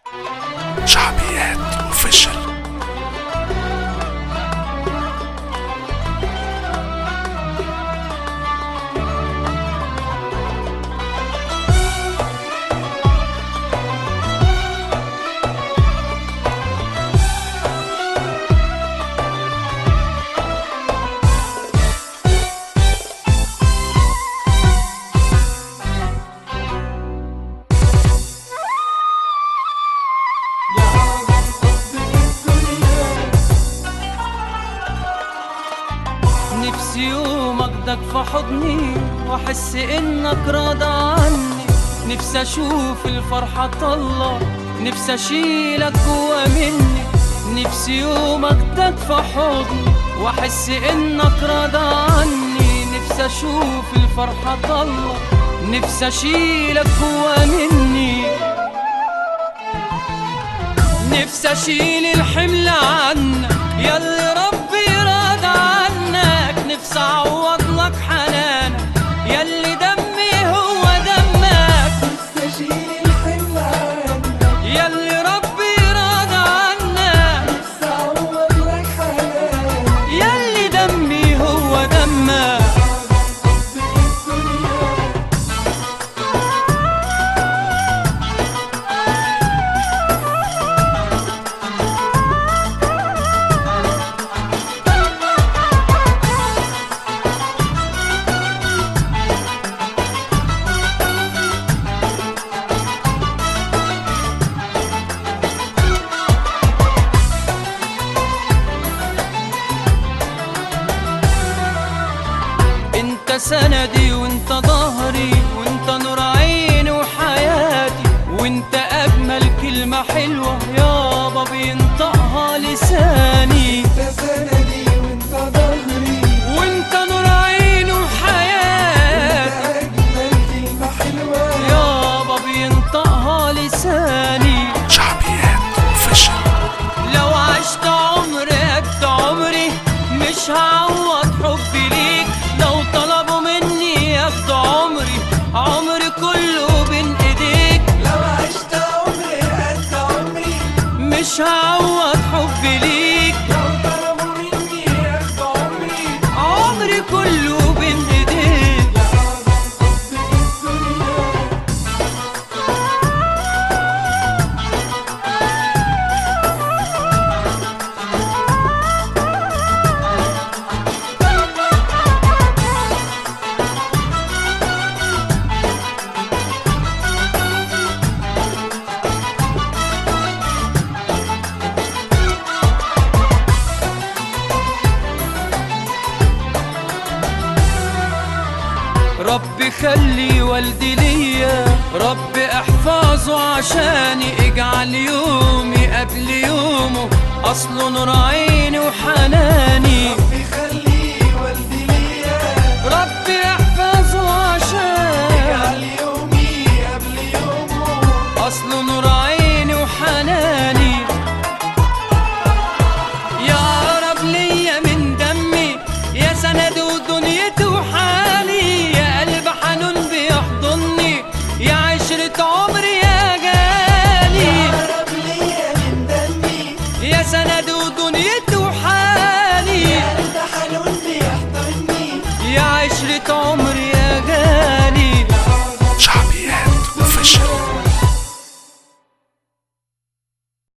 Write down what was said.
شعبيات اوفيشال. نفسي يوم اخدك في حضني واحس انك راضى عني، نفسي اشوف الفرحة طلع، نفسي اشيلك جوا مني، نفسي يوم اخدك في حضني واحس انك راضى عني، نفسي اشوف الفرحة طلع، نفسي اشيلك جوا مني، نفسي اشيل الحمل عنك ياللي ربي راضى عنك، نفسي اعوض لك حنانك ياللي دمي هو دمك، نفسي اشيل الحمل عنك ياللي ربي راضى عنك، نفسي اعوض لك حنانك ياللي دمي هو دمك. انت سندي وانت ظهري وانت نور عيني وحياتي، وانت اجمل كلمة حلوة يابا بينطقها لساني، انت سندي وانت ظهري وانت نور عيني وحياتي، اجمل كلمة حلوة يابا بينطقها لساني. شعبيات اوفيشال. لو عشت عمري قد عمري مش هعوض حبي ليك، لو طلبوا مني ياخدوا عمري، عمري كله بين ايديك، لو عشت عمري قد عمري مش هعوض حبي ليك، لو طلبوا مني ياخدوا عمري عمري كله بين ايديك. يا أعظم حب في الدنيا. ربي خلي والدي ليا، ربي احفظه عشاني، اجعل يومي قبل يومه اصله نور عيني وحناني، ربي